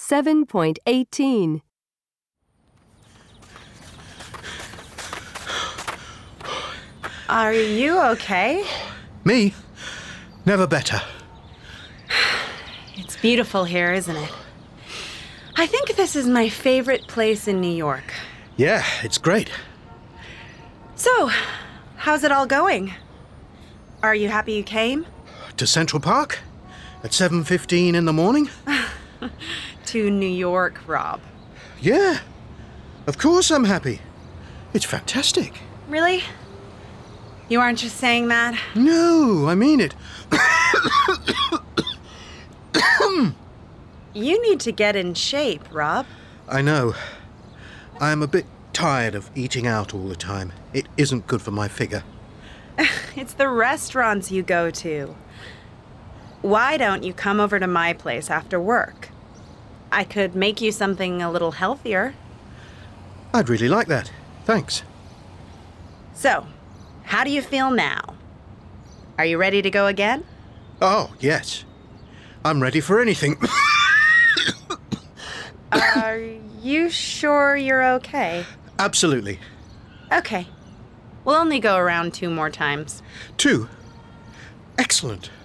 7.18. Are you okay? Me? Never better. It's beautiful here, isn't it? I think this is my favorite place in New York. Yeah, it's great. So, how's it all going? Are you happy you came? To Central Park? At 7:15 in the morning? To New York, Rob. Yeah. Of course I'm happy. It's fantastic. Really? You aren't just saying that? No, I mean it. You need to get in shape, Rob. I know. I'm a bit tired of eating out all the time. It isn't good for my figure. It's the restaurants you go to. Why don't you come over to my place after work? I could make you something a little healthier. I'd really like that. Thanks. So, how do you feel now? Are you ready to go again? Oh, yes. I'm ready for anything. Are you sure you're okay? Absolutely. Okay. We'll only go around 2 more times. 2? Excellent.